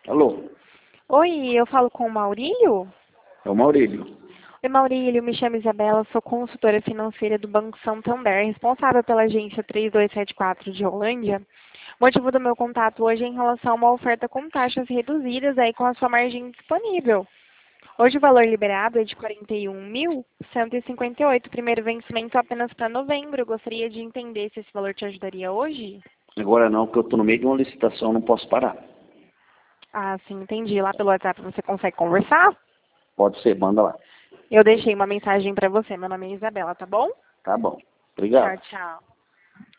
Alô, Oi, eu falo com o Maurílio? é o Maurílio. Oi, Maurílio, me chamo Isabela, sou consultora financeira do Banco Santander, responsável pela agência 3274 de Rolândia. O motivo do meu contato hoje é em relação a uma oferta com taxas reduzidas aí com a sua margem disponível. Hoje o valor liberado é de 41.158, primeiro vencimento apenas para novembro. Eu gostaria de entender se esse valor te ajudaria hoje. Agora não, porque eu estou no meio de uma licitação, não posso parar. Ah, sim, entendi. Lá pelo WhatsApp você consegue conversar? Pode ser, manda lá. Eu deixei uma mensagem para você. Meu nome é Isabela, tá bom? Tá bom. Tchau, Obrigado. tchau.